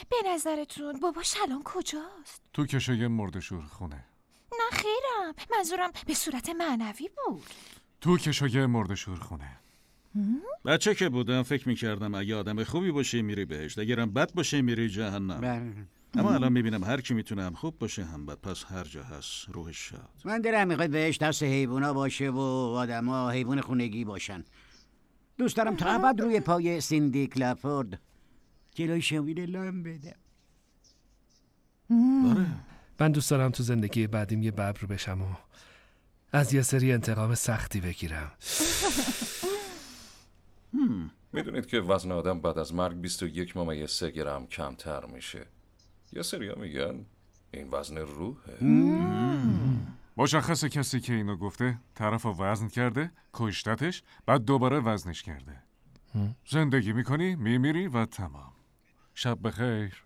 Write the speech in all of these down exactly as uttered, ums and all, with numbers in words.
به نظرتون باباش الان کجاست؟ تو کشوی مرده‌شور خونه. نه خیرم، منظورم به صورت معنوی بود. تو کشوی مرده‌شور خونه. بچه که بودم فکر میکردم اگه آدم خوبی باشه میری بهشت، اگرم بد باشه میری جهنم. اما الان میبینم هر کی میتونه هم خوب باشه هم بد، پس هر جا هست روحش شاد. من دلم میخواد بهشت دست حیوونا باشه و آدما حیوان خونگی باشن. دوست دارم تا ابد روی پای سیندی کلافورد جلوی شویر لام بدم. من دوست دارم تو زندگی بعدیم یه ببر بشم و از یه سری انتقام سختی بگیرم. میدونید که وزن آدم بعد از مرگ بیست و یک ممیز سه گرم کمتر میشه. یه سریا میگن این وزن روحه. مشخصه کسی که اینو گفته طرف رو وزن کرده، کشتتش، بعد دوباره وزنش کرده. زندگی میکنی، میمیری و تمام. شب بخیر.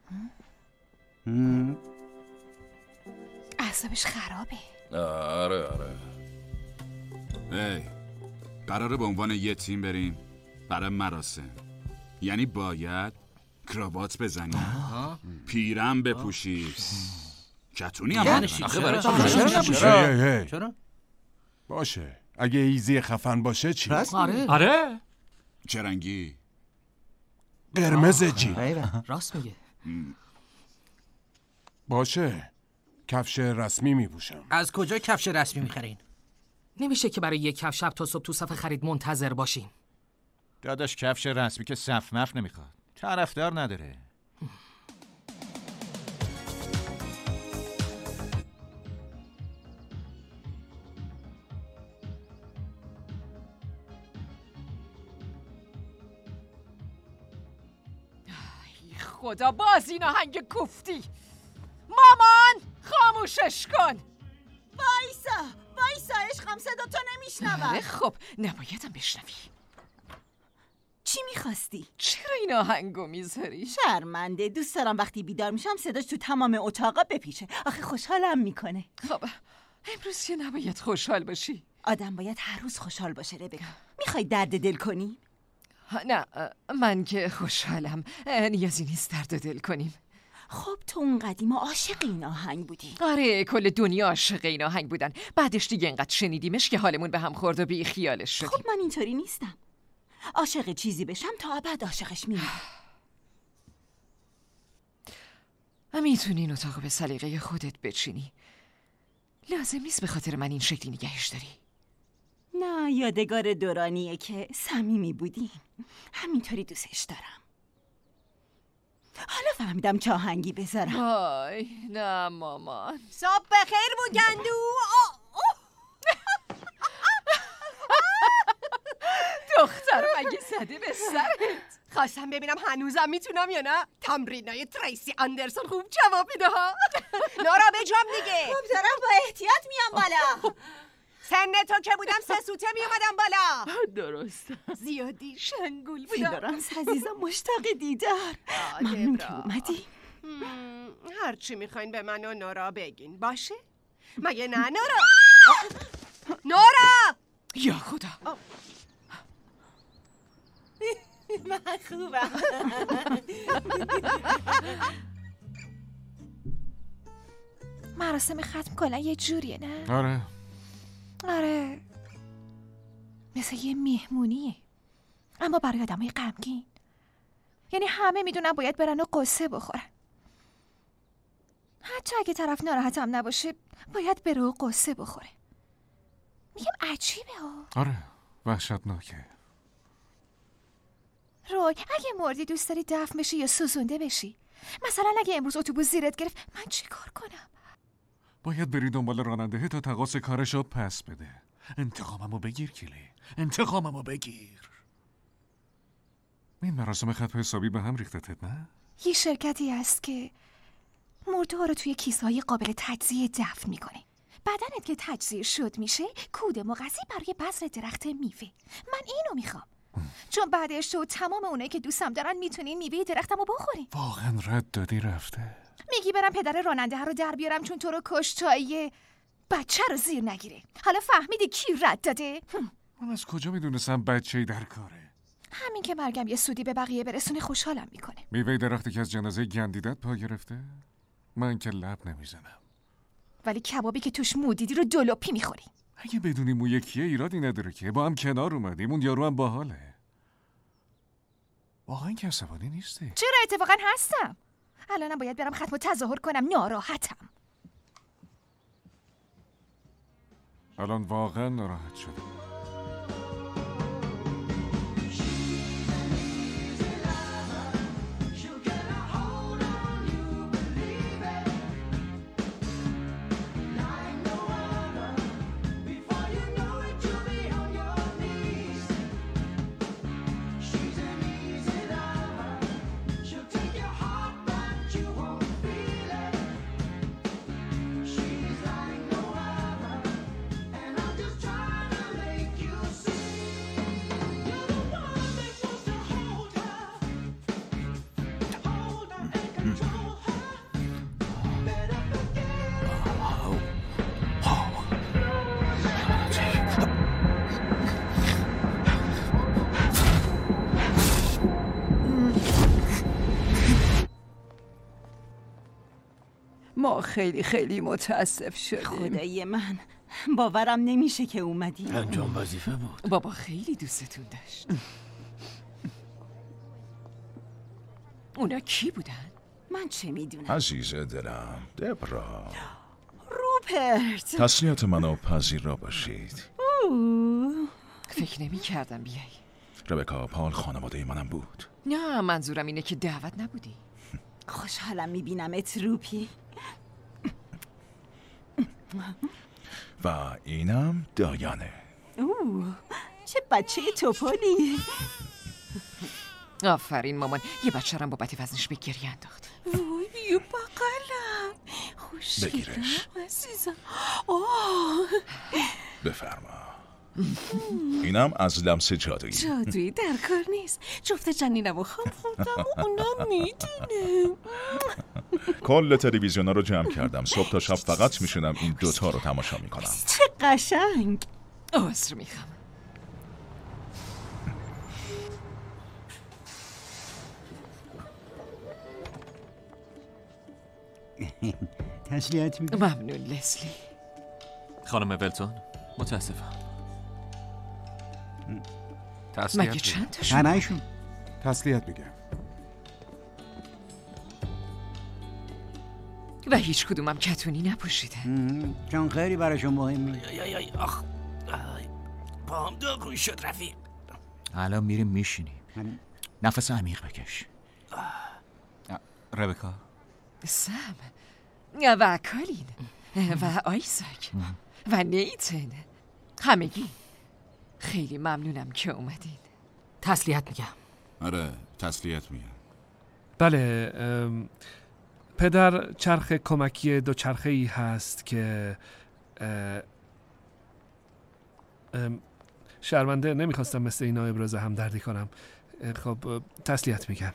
اعصابش خرابه. آره آره. ای قراره به عنوان یه تیم بریم برای مراسم، یعنی باید کراوات بزنی، پیرم بپوشی، کتونی هم یعنی چرا؟ چرا؟ باشه، اگه ایزی خفن باشه چی؟ آره آره چه رنگی؟ قرمز چی؟ راست میگه. باشه، کفش رسمی میپوشم. از کجا کفش رسمی میخرین؟ نمیشه که برای یک کفش شب تا صبح تو صف خرید منتظر باشین. داداش کفش رسمی که صف مف نمیخواد، طرفدار نداره. خدا باز این آهنگ کوفتی. مامان خاموشش کن. وایسا وایسا عشقم، صدا تو نمیشنوم. خب نبایدم بشنوی. چی میخواستی؟ چرا این آهنگو میذاری؟ شرمنده، دوست دارم وقتی بیدار میشم صداش تو تمام اتاقا بپیچه. آخه خوشحالم میکنه. خب امروز که نباید خوشحال باشی. آدم باید هر روز خوشحال باشه. ربکا میخوای درد دل کنی؟ نه من که خوشحالم، نیازی نیست درد دل کنیم. خب تو اون قدیما عاشق این آهنگ بودی؟ آره کل دنیا عاشق این آهنگ بودن. بعدش دیگه اینقدر شنیدیمش که حالمون به هم خورد و بی خیالش شدیم. خب من اینطوری نیستم. عاشق چیزی بشم تا ابد عاشقش میمونم. میتونی این اتاقو به سلیقه خودت بچینی. لازم نیست به خاطر من این شکلی نگهش داری. نه یادگار دورانیه که صمیمی بودیم. همینطوری دوستش دارم. حالا فهمیدم چه آهنگی بذارم. وای نه مامان. صبح بخیر بوگندو. دختر مگه زده به سرت؟ خواستم ببینم هنوزم میتونم یا نه. تمرینای تریسی اندرسون خوب جواب میده ها. نورا بجام دیگه. خب دارم با احتیاط میام بالا. سن تو که بودم سه سوته میومدم بالا. درست. زیادی شنگول بودم. فیلورانس عزیزم مشتاق دیدار. ممنون که اومدی. هرچی میخواین به من و نورا بگین باشه؟ مگه نه نورا؟ نورا! یا خدا. من خوبم. مراسم ختم کلا یه جوریه نه؟ آره آره مثل یه مهمونیه، اما برای آدمای غمگین. یعنی همه میدونن باید برن و قصه بخورن. حتی اگه طرف ناراحتم نباشه باید بره و قصه بخوره. میگم عجیبه ها. آره وحشتناکه. روی اگه مردی دوست داری دفن بشی یا سوزونده بشی؟ مثلا اگه امروز اتوبوس زیرت گرفت من چی کار کنم؟ باید بری دنبال راننده تا تقاص کارشو پس بده. انتقاممو بگیر کلی، انتقاممو بگیر. این مراسم ختم حسابی به هم ریختتت نه؟ یه شرکتی هست که مرده ها رو توی کیسه‌های قابل تجزیه دفن میکنه. بدنت که تجزیه شد میشه کود مغذی برای بذر درخت میوه. من اینو میخوام چون بعدش تو تمام اونایی که دوستم دارن میتونین میوه درختمو بخورین. واقعا رد دادی رفته. میگی برم پدر راننده رو در بیارم چون تو رو کشت تا یه بچه رو زیر نگیره. حالا فهمیدی کی رد داده؟ من از کجا میدونستم بچه‌ای در کاره؟ همین که مرگم یه سودی به بقیه برسونه خوشحالم میکنه. میوه درختی که از جنازه گندیدت پا گرفته؟ من که لب نمیزنم. ولی کبابی که توش مو دیدی رو دلوپی میخوری. اگه بدونی مو یکیه ایرادی نداره که با هم کنار اومدیم. اون یارو هم باحاله. واقعا که عصبانی نیستی؟ چرا اتفاقا هستم. الانم باید برم ختم و تظاهر کنم ناراحتم. الان واقعا ناراحت شدم. ما خیلی خیلی متاسف شدیم. خدای من باورم نمیشه که اومدی. انجام وظیفه بود. بابا خیلی دوستتون داشت. اونا کی بودن؟ من چه میدونم. عزیز دلم دبرا، روپرت، تسلیت منو پذیرا باشید. اوه. فکر نمی کردم بیایی. ربکا پال خانواده منم بود. نه منظورم اینه که دعوت نبودی. خوشحالم میبینمت روپی. و اینم دایانه. اوه چه بچه توپالی. آفرین مامان. یه بچه رم با بطی وزنش به گریه انداخت. وای بیو بقلم. بگیرش. عزیزم. آه بفرما. اینم از لمس جادویی. جادویی در کار نیست. جفت جنینم و خواب خوردم و اونا میدونه. کل تلویزیونا رو جمع کردم. صبح تا شب فقط میشونم این دوتا رو تماشا میکنم. چه قشنگ. عذر میخوام. تسلیت میگم. ممنون لسلی. خانم ولتون متاسفم. مگه چند تا شما؟ همه‌شون. تسلیت میگم. و هیچ کدومم کتونی نپوشیدن. چون خیلی براشون مهمی. آخ پاهم داغون شد رفیق. الان میریم میشینیم. نفس عمیق بکش. ربکا، سم و کالین و آیزاک و نیتن، همگی خیلی ممنونم که اومدین. تسلیت میگم. آره تسلیت میگم. بله، پدر چرخ کمکی دو چرخه ای هست که شرمنده نمیخواستم مثل اینا ابراز همدردی کنم. خب تسلیت میگم.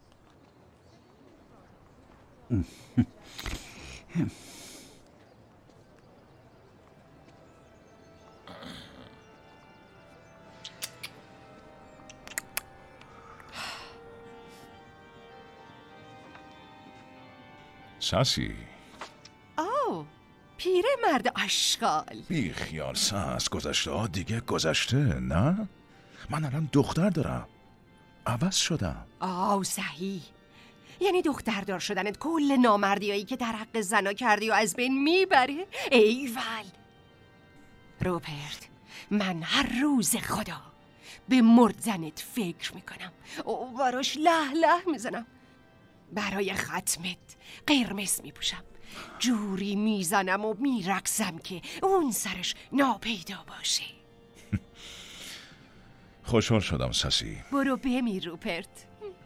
ساسی. آو پیره مرد اشغال. بی خیال ساس، گذشته ها دیگه گذشته نه؟ من الان دختر دارم. عوض شدم. آو صحیح. یعنی دختردار شدنت کل نامردیایی که در حق زنا کردی و از بین میبره؟ ایول روپرت، من هر روز خدا به مردنت فکر میکنم و براش له له میزنم. برای ختمت قرمز میپوشم، جوری میزنم و میرقصم که اون سرش ناپیدا باشه. خوشحال شدم ساسی. برو بمیر روپرت.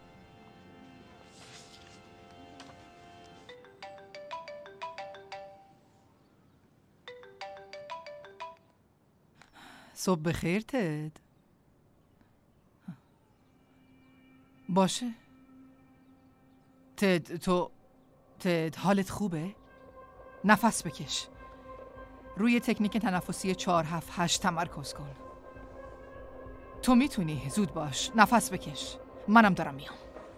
صبح بخیر تد. باشه تد. تو تد حالت خوبه؟ نفس بکش. روی تکنیک تنفسی چهار هفت هشت تمرکز کن. تو میتونی. زود باش. نفس بکش. منم دارم میام.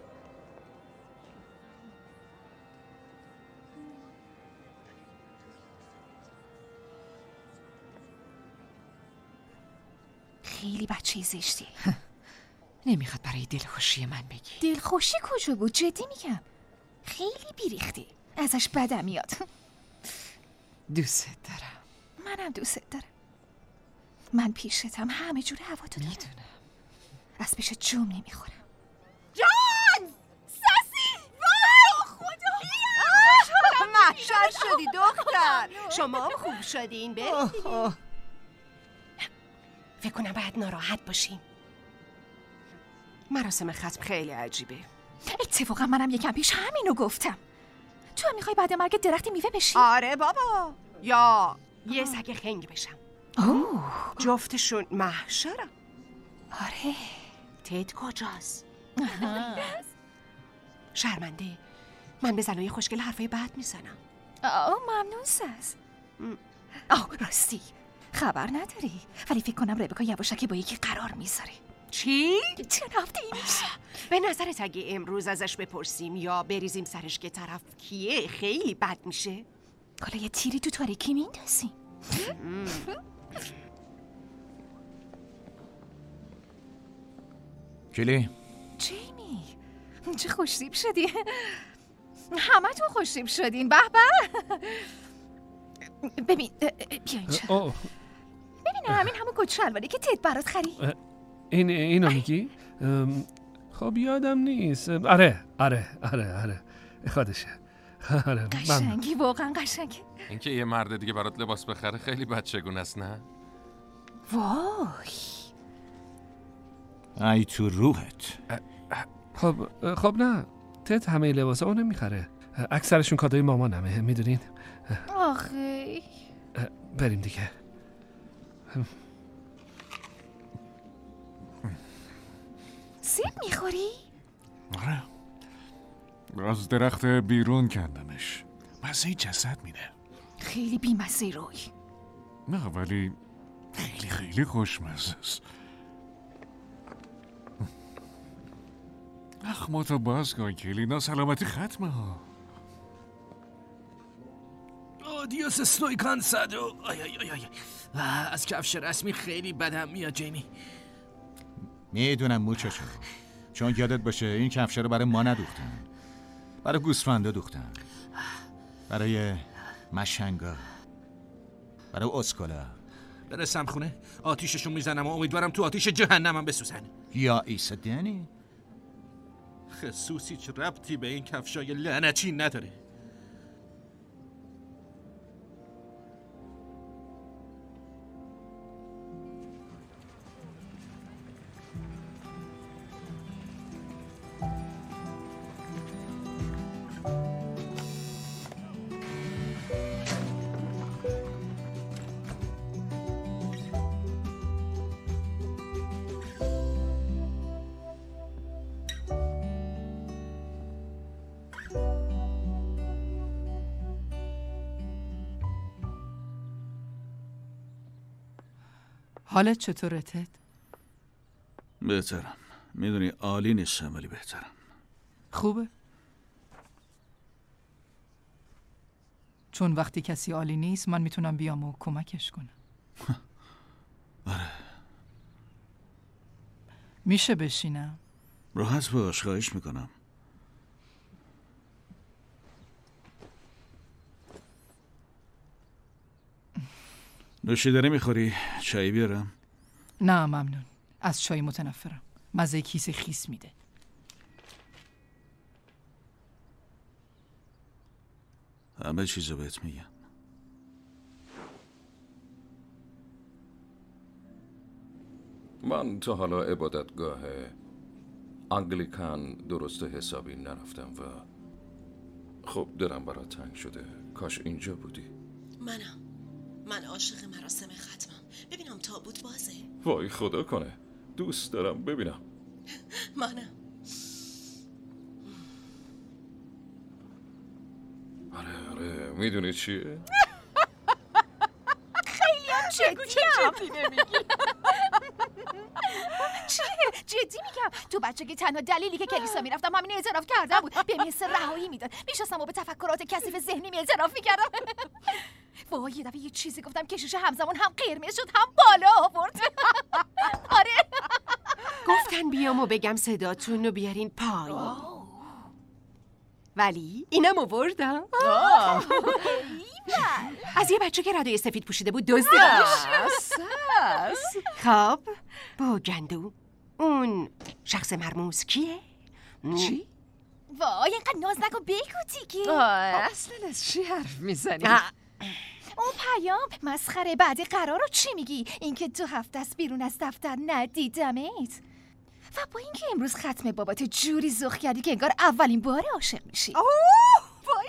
خیلی بچه زشتی. نمیخواد برای دلخوشی من بگی. دلخوشی کجا بود؟ جدی میگم. خیلی بیریختی. ازش بدم میاد. دوست دارم. منم دوست دارم. من پیشتم همه جور هوا تو دارم. میدونم. از پیش جوم نمیخورم. جان! ساسی! وای خدا! محشر شدی دختر. شما هم خوب شدین. برید دیگه. فکر کنم باید ناراحت باشین. مراسم ختم خیلی عجیبه. اتفاقا منم یکم پیش همینو گفتم. تو هم میخوای بعد مرگ درخت میوه بشی؟ آره بابا. یا یه سگ خنگ بشم. اوه. جفتشون محشرم. آره. تد کجاست؟ شرمنده. من به زنای خوشگل حرفای بد میزنم. آه ممنون ساز. آه راستی خبر نداری، ولی فکر کنم ربکا یواشکی با یکی قرار میذاره. چی؟ چند هفته اینش. به نظرت اگه امروز ازش بپرسیم یا بریزیم سرش که طرف کیه خیلی بد میشه؟ حالا یه تیری تو تاریکی میندازیم. کلی جیمی چه خوشتیپ شدی. همه تو خوشتیپ شدین. به به. ببین بیا اینجا. ببین همین همون کت شلواری که تد برات خرید. این اینو میگی؟ خب یادم نیست. آره آره آره آره خودشه. آره قشنگی واقعا قشنگی. اینکه یه مرد دیگه برات لباس بخره خیلی بچگونه است نه؟ وای ای تو روحت. خب خب نه تد همه لباسا اونو میخره. اکثرشون کادوی مامانمه میدونین. آخه بریم دیگه. سیب میخوری؟ آره از درخت بیرون کندمش. مزه جسد میده. خیلی بیمزه روی. نه ولی خیلی خیلی خوشمزه است. اخماتو باز کن کلینا، سلامتی ختمه ها. آدیوس استویکان صدو. آی آی آی آی. از کفش رسمی خیلی بدم میاد جیمی. میدونم موچشو، چون یادت باشه این کفش رو برای ما ندوختن، برای گوسفندا دوختن، برای مشنگا، برای اسکولا. برسم خونه آتیششون میزنم و امیدوارم تو آتیش جهنمم بسوزن. یا ایسا دنی خصوصی چه ربطی به این کفشای لعنتی نداره. حالت چطوره تد؟ بهترم. میدونی عالی نیستم ولی بهترم. خوبه؟ چون وقتی کسی عالی نیست من میتونم بیام و کمکش کنم. آره. میشه بشینم؟ راحت باش، خواهش میکنم. نوشیدنی میخوری؟ چایی بیارم؟ نه ممنون، از چای متنفرم. مزه کیسه خیس میده. همه چیزو بهت میگم. من تا حالا عبادتگاه انگلیکان درست حسابی نرفتم و خب دلم برات تنگ شده. کاش اینجا بودی. منم من عاشق مراسم ختمم. ببینم تابوت بازه. وای خدا کنه، دوست دارم ببینم. منم. آره آره میدونی چیه؟ خیلی هم جدی هم. چیه؟ جدی میگم تو بچگی تنها دلیلی که کلیسا میرفتم همین اعتراف کردم بود. بهم حس رهایی میداد. میشستم و به تفکرات کثیف ذهنی اعتراف میکردم. وای یه دفعه یه چیزی گفتم کشش همزمان هم قرمز شد هم بالا آورد. آره گفتن بیام و بگم صداتون رو بیارین پایین، ولی اینم آوردم. از یه بچه که ردای سفید پوشیده بود دزدیدمش. خب با گندو اون شخص مرموز کیه؟ چی؟ وای اینقدر ناز نکن بگو دیگه. اصلا از چی حرف میزنی؟ اون پیام مسخره بعدی قرار رو چی میگی؟ اینکه دو هفته است بیرون از دفتر ندیدمت و با اینکه امروز ختم بابات جوری زخ کردی که انگار اولین بار عاشق میشی. اوه وای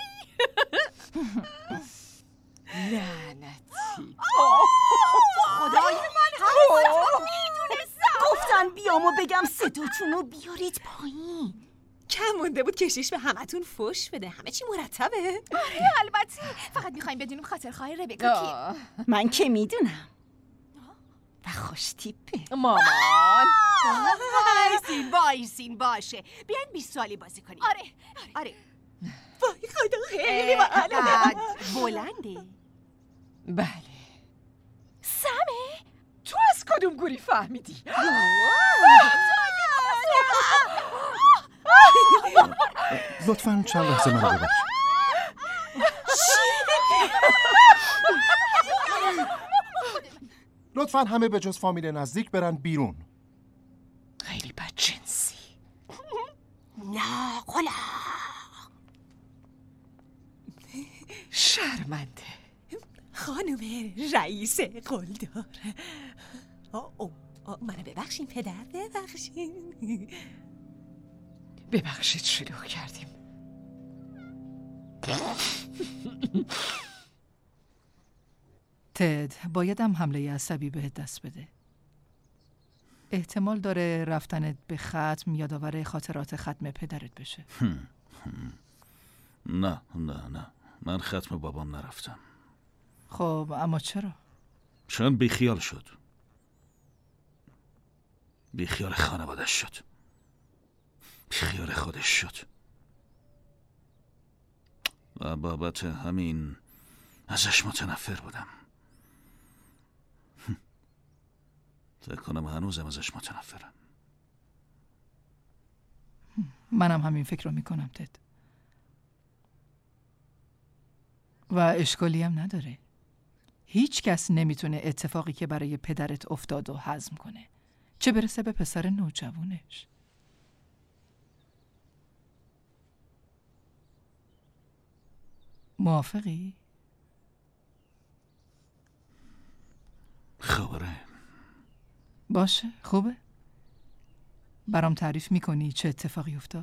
لعنتی. خدای من همه میدونستم. گفتن بیامو بگم صداتون رو بیارید پایین. کم مونده بود کشیش به همتون فوش بده. همه چی مرتبه؟ آره البته. فقط میخوایم بدونیم خاطر خواهی ربکا کیه. من که میدونم و خوش تیپه. مامان وایسین وایسین باشه بیاین بیست سالی بازی کنیم. آره آره. وای خدا خیلی باحاله. بلنده. بله. سمه تو از کدوم گوری فهمیدی؟ لطفاً چند لحظه منو ببخش. لطفاً همه به جز فامیل نزدیک برن بیرون. خیلی بدجنسی. نه قلا شرمنده. خانم رئیس قلدار. آه آه منو ببخشین پدر ببخشین. ببخشید شلوغ کردیم. تد بایدم حمله عصبی بهت دست بده. احتمال داره رفتنت به ختم یادآور خاطرات ختم پدرت بشه. نه نه نه من ختم بابام نرفتم. خب اما چرا؟ چون بیخیال شد. بیخیال خانوادش شد. بیخیال خودش شد. و بابت همین ازش متنفر بودم. فکر کنم هنوزم ازش متنفرم. منم همین فکر رو میکنم تد. و اشکالی هم نداره. هیچ کس نمیتونه اتفاقی که برای پدرت افتاد و هضم کنه، چه برسه به پسر نوجوانش. موافقی؟ خبره. باشه خوبه. برام تعریف میکنی چه اتفاقی افتاد؟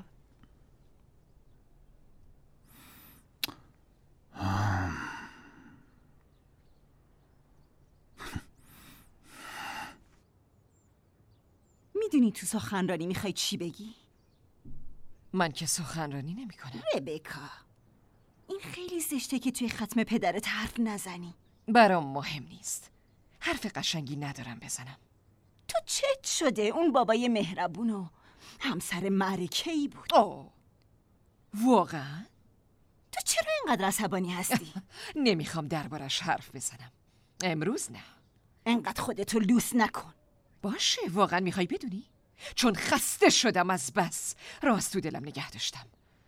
میدونی تو سخنرانی میخوای چی بگی؟ من که سخنرانی نمی کنم. ربکا این خیلی زشته که توی ختم پدرت حرف نزنی. برام مهم نیست. حرف قشنگی ندارم بزنم. تو چت شده اون بابای مهربون و همسر معرکه‌ای بود. اوه واقعا؟ تو چرا اینقدر عصبانی هستی؟ نمیخوام دربارش حرف بزنم. امروز نه. اینقدر خودتو لوس نکن. باشه واقعا میخوای بدونی؟ چون خسته شدم از بس راست تو دلم نگه داشتم.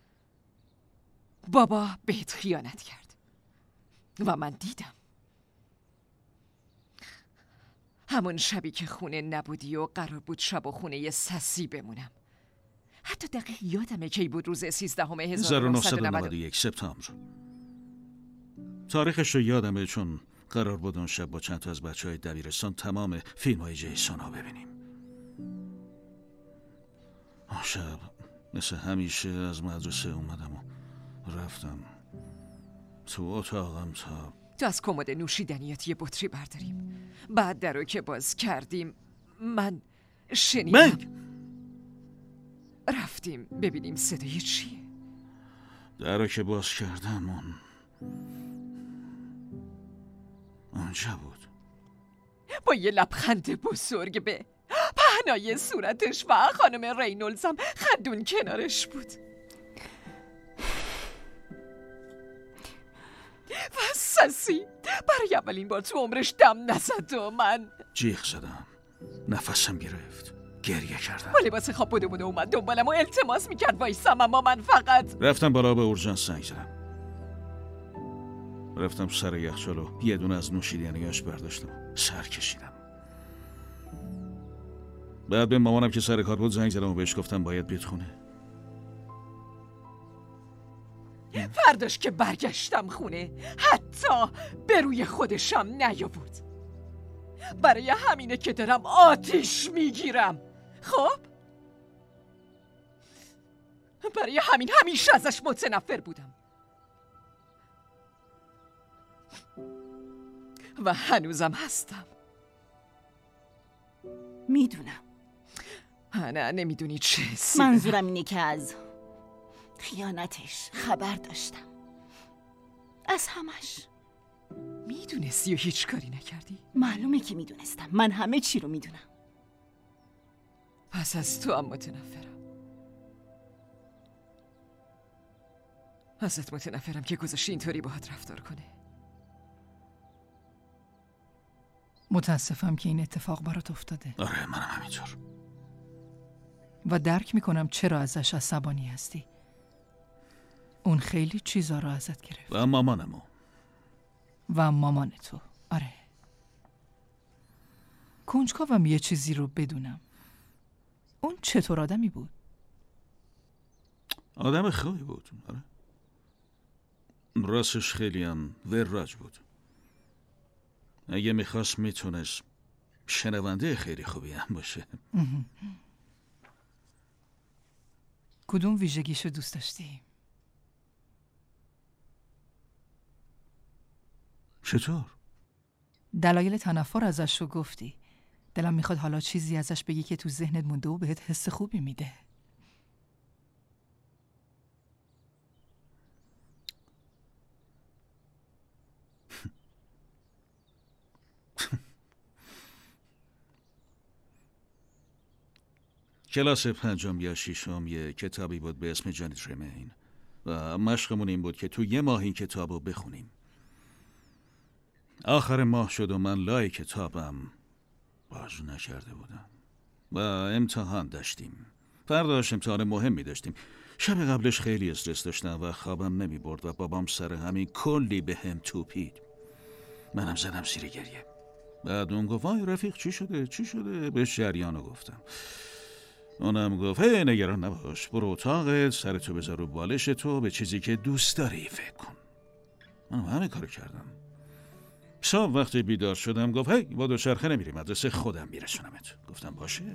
بابا بهت خیانت کرد و من دیدم. همون شبی که خونه نبودی و قرار بود شب و خونه ی سسی بمونم. حتی دقیق یادمه کی بود روز سیزدهم هزار و نهصد و نود و یک سپتامبر. تاریخش رو یادمه چون قرار بود اون شب با چند تا از بچه های دبیرستان تمام فیلم های جیسون ها ببینیم. آن شب مثل همیشه از مدرسه اومدم و رفتم تو اتاقم تا تو از کمد نوشیدنیات یه بطری برداریم. بعد در رو که باز کردیم من شنیدم من رفتیم ببینیم صدای چیه. در رو که باز کردم اون اونجا بود با یه لبخند بزرگ به بنای صورتش و خانم رینولدز هم خندون کنارش بود. و سسی برای اولین بار تو عمرش دم نزد و من جیغ زدم، نفسم گرفت، گریه کردم. با لباس خواب بوده بوده اومد دنبالم و التماس میکرد وایسم، اما من فقط رفتم بالا به اورژانس زنگ زدم. رفتم سر یخچال و یه دونه از نوشیدنیاش برداشتم، سر کشیدم. بعد به مامانم که سر کار بود زنگ زدم و بهش گفتم باید بیاد خونه. فرداش که برگشتم خونه حتی به روی خودشم نیاورد. برای همینه که دارم آتیش میگیرم. خب برای همین همیشه ازش متنفر بودم و هنوزم هستم. میدونم. نه نمیدونی چه حسی. منظورم اینه که از خیانتش خبر داشتم، از همش. میدونستی و هیچ کاری نکردی؟ معلومه که میدونستم، من همه چی رو میدونم. پس از تو هم متنفرم. ازت متنفرم که گذاشتی اینطوری باهات رفتار کنه. متاسفم که این اتفاق برات افتاده. آره منم همینطور. و درک میکنم چرا ازش عصبانی هستی. اون خیلی چیزا رو ازت گرفت. و مامانمو. و مامان تو. آره. کنجکاوم یه چیزی رو بدونم. اون چطور آدمی بود؟ آدم خوبی بود. آره. راستش خیلی هم وراج بود. اگه میخواست میتونست شنونده خیلی خوبی هم باشه. کدوم ویژگیشو دوست داشتی؟ چطور؟ دلایل تنفر ازش رو گفتی. دلم میخواد حالا چیزی ازش بگی که تو ذهنت مونده و بهت حس خوبی میده. کلاس پنجم یا ششم یه کتابی بود به اسم جانی تریمین و مشقمون این بود که تو یه ماه این کتاب رو بخونیم. آخر ماه شد و من لای کتابم باز نکرده بودم و امتحان داشتیم. فرداش امتحان مهمی داشتیم. شب قبلش خیلی استرس داشتم و خوابم نمی برد و بابام سر همین کلی به هم توپید. منم زدم زیر گریه. بعد اون گفت وای رفیق چی شده چی شده؟ به جریانو گفتم. اونم گفت هی نگران نباش، برو اتاقت، سرتو بذار رو بالش تو، به چیزی که دوست داری فکر کن. منم همه کارو کردم. صبح وقتی بیدار شدم گفت هی با دوچرخه نمیری مدرسه، خودم میرسونمت. گفتم باشه.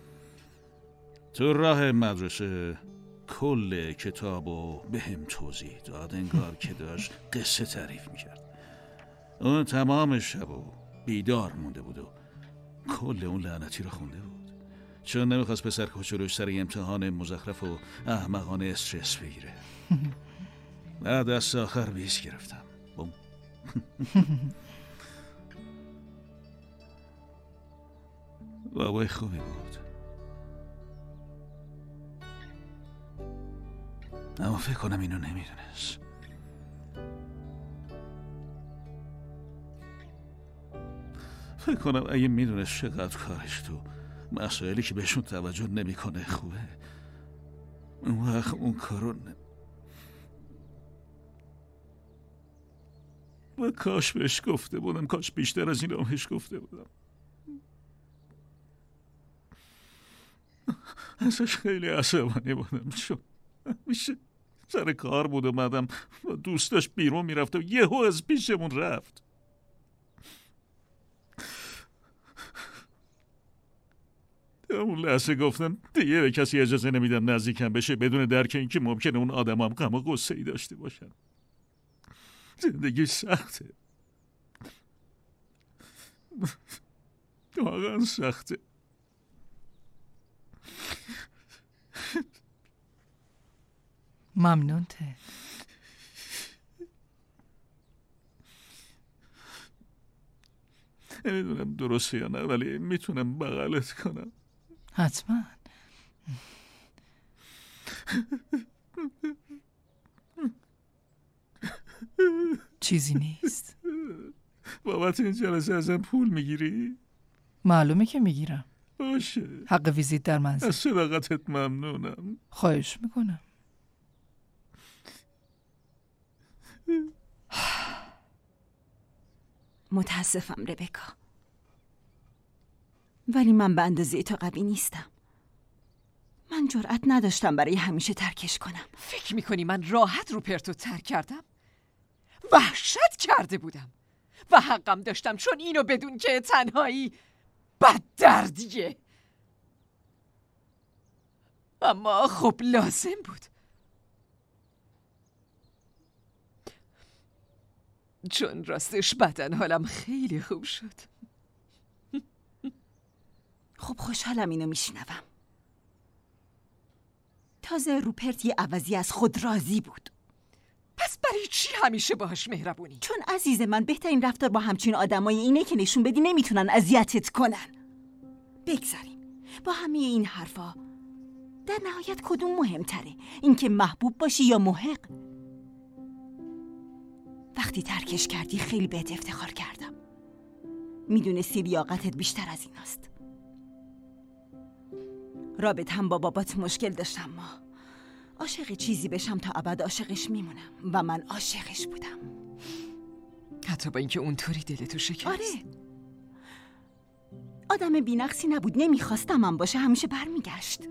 تو راه مدرسه کل کتابو به هم توضیح داد، انگار که داشت قصه تعریف میکرد. اون تمام شبو بیدار مونده بود و کل اون لعنتی رو خونده بود، چون نمیخواست پسر کوچولوش سر امتحان مزخرف و احمقانه استرس بگیره. بعد دست آخر ویز گرفتم. بوم. بابای خوبی بود، اما فکر کنم اینو نمیدونست. فکر کنم اگه میدونست چقدر کارش تو مسائلی که بهشون توجه نمیکنه خوبه، اون وقت اون کارو ن... و کاش بهش گفته بودم، کاش بیشتر از این بهش گفته بودم. ازش خیلی عصبانی بودم، چون همیشه سر کار بود اومدم و دوستاش بیرون میرفت و یهو از پیشمون رفت. اون لحظه گفتم دیگه به کسی اجازه نمیدم نزدیکم بشه بدون درک اینکه ممکنه اون آدم هم غم و غصه ای داشته باشن. زندگی سخته، واقعا سخته. ممنون ته. نمیدونم درسته یا نه، ولی میتونم بغلت کنم. حتما. چیزی نیست. بابت این جلسه ازم پول میگیری؟ معلومه که میگیرم. باشه. حق ویزیت در منزل. از صداقتت ممنونم. خواهش میکنم. متاسفم ربکا، ولی من به اندازه تو قوی نیستم. من جرأت نداشتم برای همیشه ترکش کنم. فکر میکنی من راحت روپرتو ترک کردم؟ وحشت کرده بودم و حقم داشتم، چون اینو بدون که تنهایی بد دردیه. اما خب لازم بود، چون راستش بدن حالم خیلی خوب شد. خب خوشحالم اینو میشنوم. تازه روپرت یه عوضی از خود راضی بود. پس برای چی همیشه باهاش مهربونی؟ چون عزیز من بهترین رفتار با همچین آدمایی اینه که نشون بدی نمیتونن اذیتت کنن. بگذاریم با همه این حرفا، در نهایت کدوم مهمتره؟ اینکه محبوب باشی یا محق؟ وقتی ترکش کردی خیلی بهت افتخار کردم. میدونستی لیاقتت بیشتر از این است. رابط هم با بابات مشکل داشتم، ما عاشق چیزی بشم تا ابد عاشقش میمونم و من عاشقش بودم، حتی با اینکه اونطوری دلتو شکست. آره، آدم بی‌نقصی نبود، نمیخواستم من باشه، همیشه برمیگشت.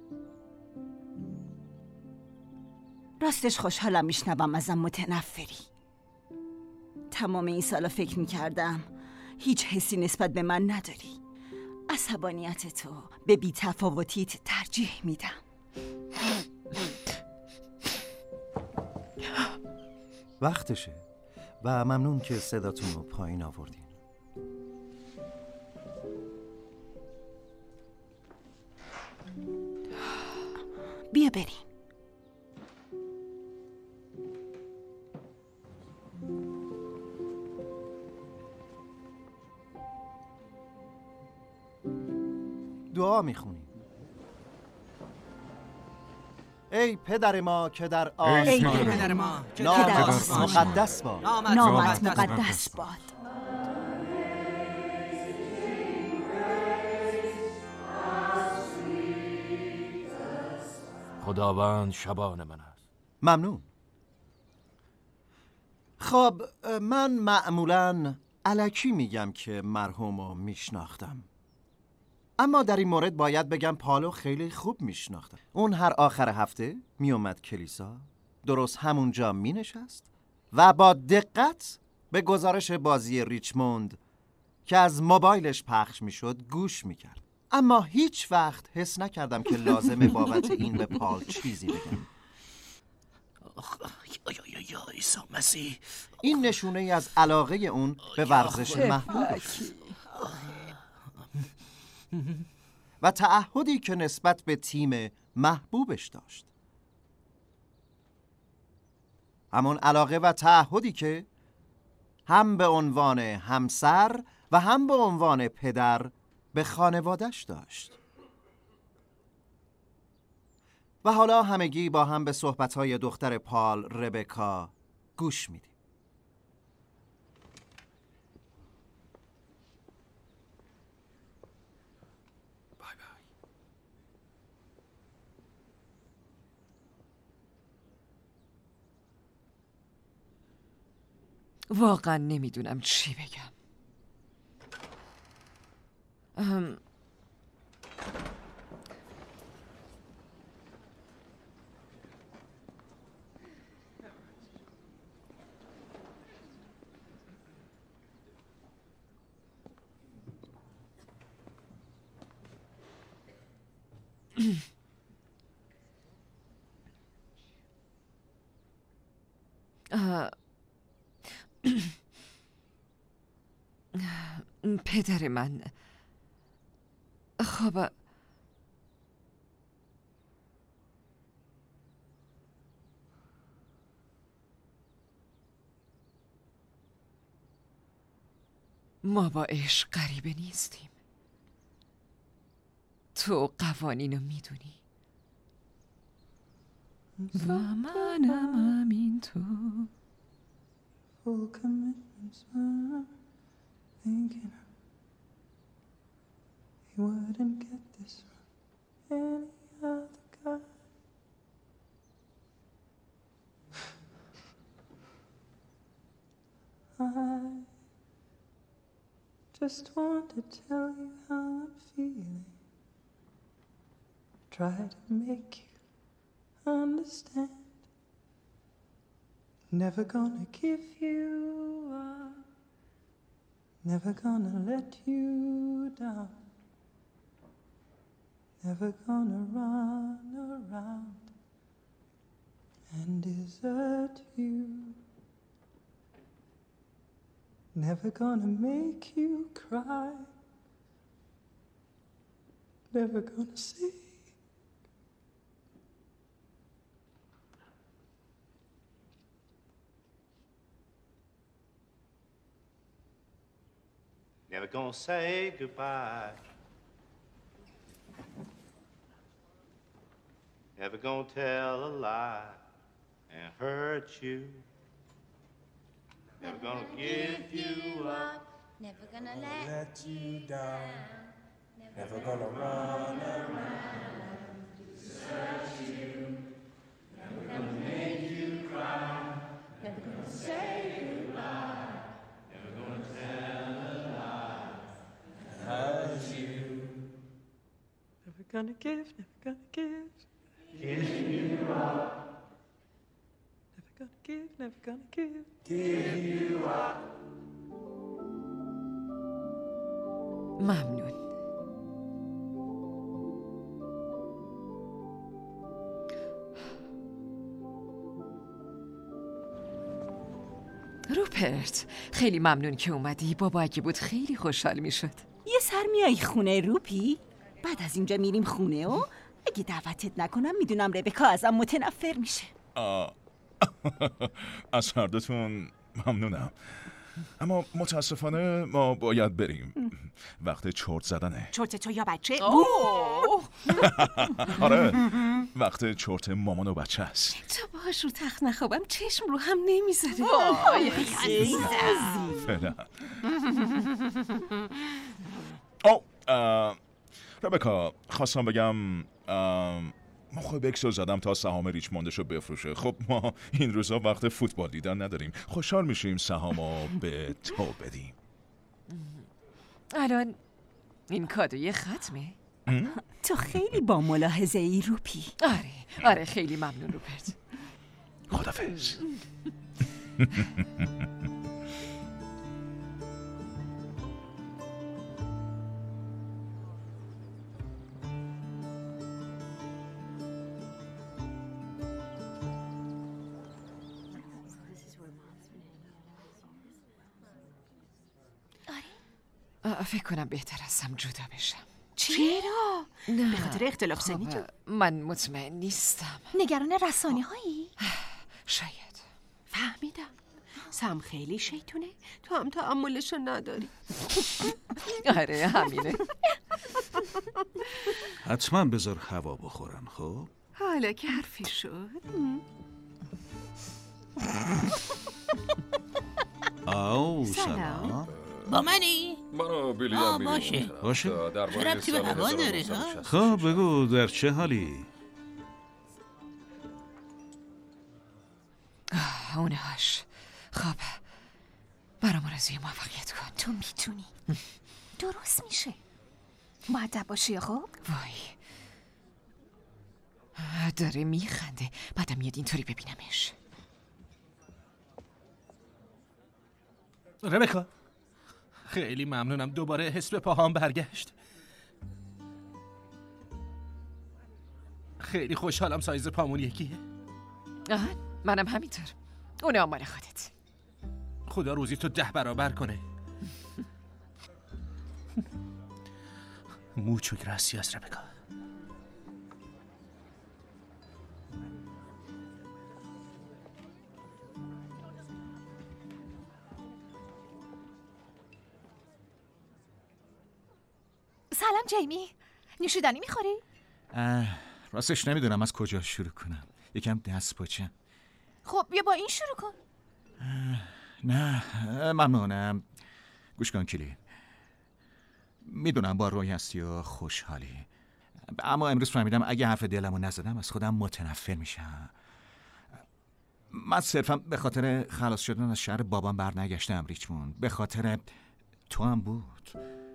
راستش خوشحالم میشنوم ازم متنفری. تمام این سالا فکر میکردم هیچ حسی نسبت به من نداری. عصبانیت تو به بی‌تفاوتیت ترجیح میدم. وقتشه و ممنون که صداتون رو پایین آوردین. بیا بریم. دعا میخونیم. ای پدر ما که در آسمان، ای پدر ما که در آسمان، مقدس باد، نامت مقدس باد. خداوند شبان من است. ممنون. خب من معمولاً الکی میگم که مرحومو میشناختم، اما در این مورد باید بگم پالو خیلی خوب میشناختم. اون هر آخر هفته میومد کلیسا، درست همونجا مینشست و با دقت به گزارش بازی ریچموند که از موبایلش پخش میشد گوش میکرد. اما هیچ وقت حس نکردم که لازمه بابت این به پال چیزی بگم. یا عیسی مسیح، این نشونه ای از علاقه اون به ورزش محبوبش و تعهدی که نسبت به تیم محبوبش داشت. همون علاقه و تعهدی که هم به عنوان همسر و هم به عنوان پدر به خانوادش داشت. و حالا همگی با هم به صحبت‌های دختر پال، ربکا، گوش میدیم. بای بای. واقعا نمیدونم چی بگم. ام... پدر من، خب ما با عشق غریبه نیستیم. تو قوانینو میدونی و منم همینطور. I just want to tell you how I'm feeling. Try to make you understand. Never gonna give you up. Never gonna let you down. Never gonna run around and desert you. Never gonna make you cry. Never gonna say Never gonna say goodbye. Never gonna tell a lie and hurt you. Never gonna give you up. Never gonna let you down. Never gonna run around, desert you. Never gonna make you cry. Never gonna say goodbye. Never gonna tell a lie and hurt you. never gonna give, never gonna give. Give you up. Never gonna give, never gonna give. Give you up. ممنون. روپرت، خیلی ممنون که اومدی. بابا اگه بود خیلی خوشحال میشد. یه سر میای خونه روپی؟ بعد از اینجا میریم خونه و اگه دعوتت نکنم میدونم ربکا ازم متنفر میشه. آه. از هر دوتون ممنونم، اما متاسفانه ما باید بریم. وقت چرت زدنه. چرت تو یا بچه؟ آره، وقت چرت مامان و بچه است. تا باهاش رو تخت نخوابم چشم رو هم نمیذاره. وای عزیزم. فعلا. او ربکا، خواستم بگم موقع بکسو زدم تا سهام ریچموندشو بفروشه. خب ما این روزا وقت فوتبال دیدن نداریم. خوشحال میشیم سهامو به تو بدیم. الان این کادوی ختمه؟ تو خیلی با ملاحظه ای روپی. آره آره خیلی ممنون روپرت. خدافظ. فکر کنم بهتر ازم جدا بشم. چرا؟ نه. به خاطر اختلاف سنی تو؟ من مطمئن نیستم. نگران رسانه هایی؟ شاید. فهمیدم. سم خیلی شیطونه، تو هم تعاملشو نداری. آره همینه. حتما بذار هوا بخورن. خب حالا که حرفی شد. آو سلام. با منی؟ منو بیلی آه هم باشه باشه. چه ربطی به هوا داره ها؟ خب بگو در چه حالی؟ اونهاش. خب برام آرزوی موفقیت کن. تو میتونی. درست میشه. مؤدب باشی. خب وای داره میخنده. بعدم میاد اینطوری ببینمش. ربکا، خیلی ممنونم. دوباره حس به پاهام برگشت. خیلی خوشحالم سایز پامون یکیه. آه منم همینطور. اونه مال خودت. خدا روزی تو ده برابر کنه. Mucho gracias, ربکا. سلام جیمی. نوشیدنی میخوری؟ راستش نمیدونم از کجا شروع کنم. یکم دست پاچم. خب بیا با این شروع کن. نه ممنونم. گوش کن کلی. میدونم با روی هستی و خوشحالی، اما امروز فهمیدم اگه حرف دلمو نزدم از خودم متنفر میشم. من صرفا به خاطر خلاص شدن از شهر بابام برنگشتم ریچموند. به خاطر تو هم بود.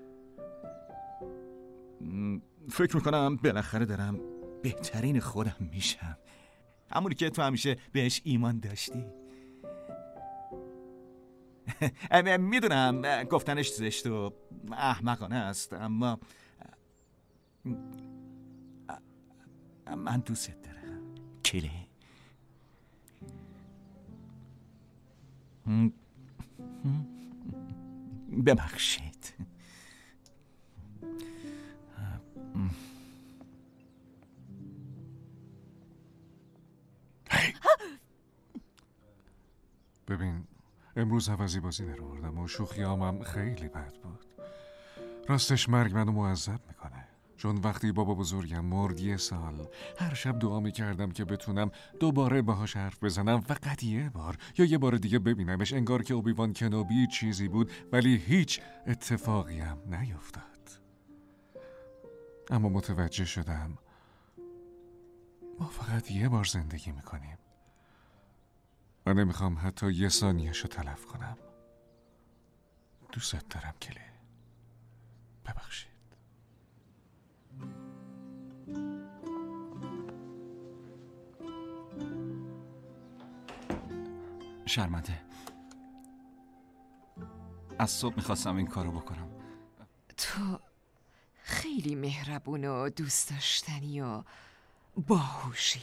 فکر میکنم بالاخره دارم بهترین خودم میشم، همونی که تو همیشه بهش ایمان داشتی. میدونم گفتنش زشت و احمقانه است، اما من دوست دارم کلی. ببخشید. ببین امروز عوضی بازی در آوردم و شوخیامم خیلی بد بود. راستش مرگ منو معذب میکنه، چون وقتی بابا بزرگم مرد یه سال هر شب دعا میکردم که بتونم دوباره باهاش حرف بزنم، فقط یه بار یا یه بار دیگه ببینمش، انگار که اوبیوان کنوبی چیزی بود ولی هیچ اتفاقی هم نیفتاد. اما متوجه شدم ما فقط یه بار زندگی میکنیم و نمیخوام حتی یه ثانیه‌شو تلف کنم. دوست دارم کلی. ببخشید. شرمنده. از صبح میخواستم این کارو بکنم. تو خیلی مهربون و دوست داشتنی و باهوشی،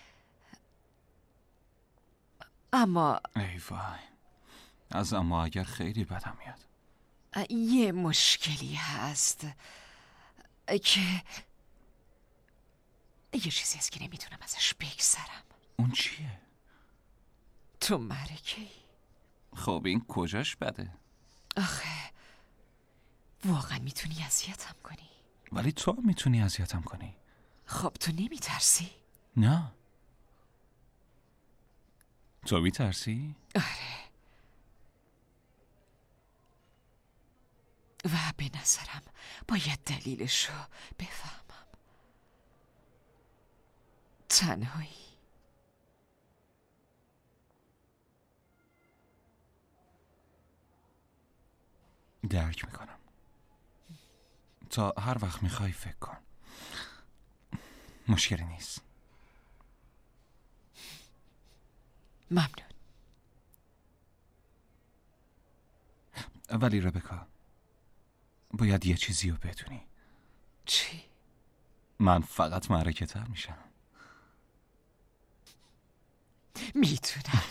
اما ای وای، از اما اگر خیلی بدم میاد. یه مشکلی هست که یه چیزی هست که نمیتونم ازش بگذرم. اون چیه؟ تو مرکه‌ای. خب این کجاش بده؟ آخه واقعا میتونی اذیتم کنی. ولی تو هم میتونی اذیتم کنی. خب تو نمیترسی؟ نه. تو میترسی؟ آره. و به نظرم باید دلیلشو بفهمم. تنهایی. درک میکنم. تا هر وقت میخوای فکر کن. مشکلی نیست. ممنون. ولی ربکا، باید یه چیزی رو بدونی. چی؟ من فقط معرکه تر میشم. میتونم.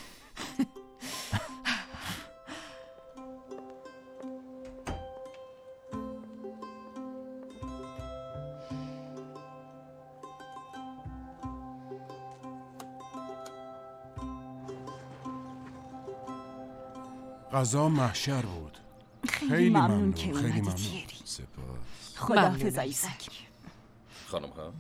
غذا محشر بود. خیلی, خیلی ممنون, ممنون که خیلی اومدی ممنون. تیری. سپاس. خداحافظ ایزک. خانم ها؟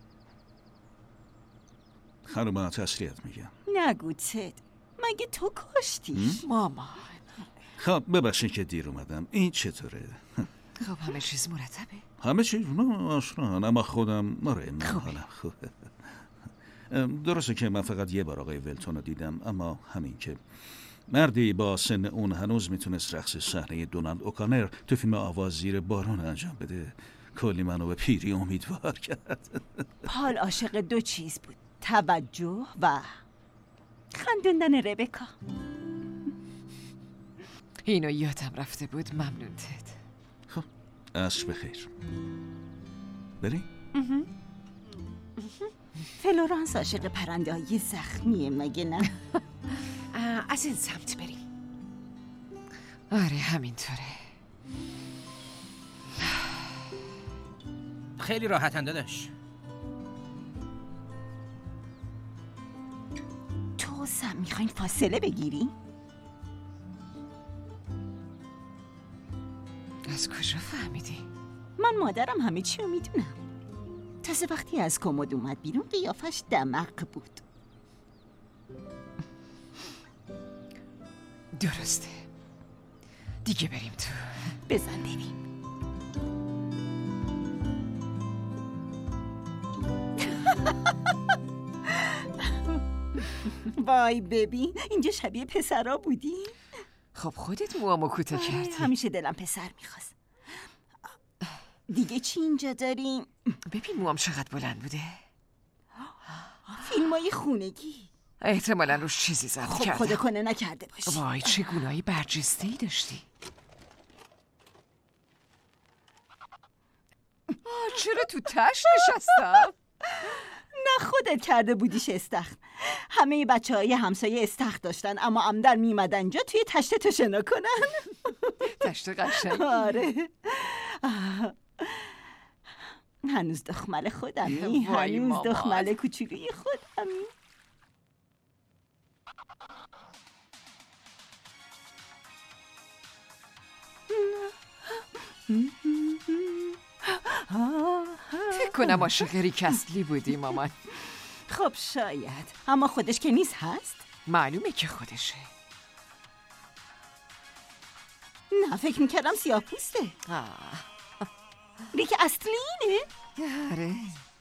خانم تسلیت میگم. نگو تد، مگه تو کشتیش؟ ماما. خب ببخشید که دیر اومدم. این چطوره؟ خب همه چیز مرتبه؟ همه چیز نه آشنان، اما خودم آره من حالم خوبه. درسته که من فقط یه بار آقای ولتون رو دیدم، اما همین که مردی با سن اون هنوز میتونست رقص صحنه دونالد اوکانر تو فیلم آواز زیر بارون انجام بده کلی منو به پیری امیدوار کرد. پال عاشق دو چیز بود، توجه و خندوندن ربکا. اینو یادم رفته بود. ممنون تد. خب عصر بخیر. بریم؟ فلورانس عاشق پرنده های زخمیه مگه نه؟ از این سمت بریم. آره همینطوره. خیلی راحتن داداش. تو سم میخواین فاصله بگیری؟ از کجا فهمیدی؟ من مادرم همه چی رو میدونم. تازه وقتی از کمد اومد بیرون قیافش دمق بود. درسته. دیگه بریم تو. بزن بریم. وای ببین، اینجا شبیه پسرا بودی. خب خودت موامو کوتاه کردی. همیشه دلم پسر میخواست. دیگه چی اینجا داریم؟ ببین موام چقدر بلند بوده. فیلمای خونگی. احتمالا روش چیزی زد خب کردم. خدا کنه نکرده باشی. وای چه گونه‌ای برجسته‌ای داشتی. آه چرا تو تش نشستم؟ نه خودت کرده بودیش استخر. همه بچه های همسایه استخر داشتن اما عمدن میمدن جا توی تشت تو شنا کنن. تشت قشنگی. آره. هنوز دخمل خودمی. هنوز دخمل کوچولوی خودمی. فکر کنم عاشق ریک اصلی بودی مامان. خب شاید، اما خودش که نیست هست؟ معلومه که خودشه. نه فکر میکردم سیاه پوسته. ریک اصلی اینه؟ آره.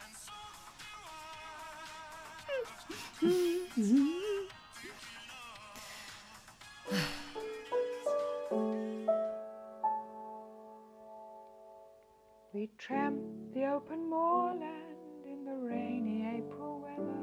We tramped the open moorland in the rainy April weather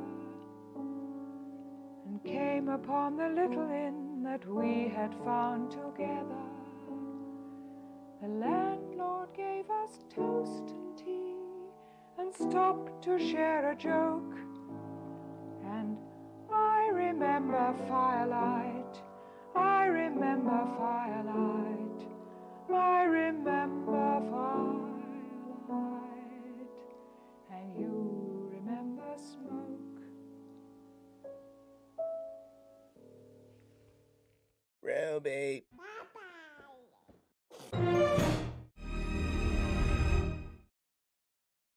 and came upon the little inn that we had found together. The landlord gave us toast and tea and stopped to share a joke. And I remember firelight, I remember firelight, I remember firelight. And you remember smoke. Ruby.